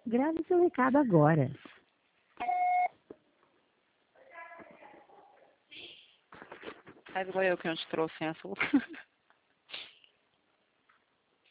Grave seu recado agora. Faz igual eu que não te trouxe essa.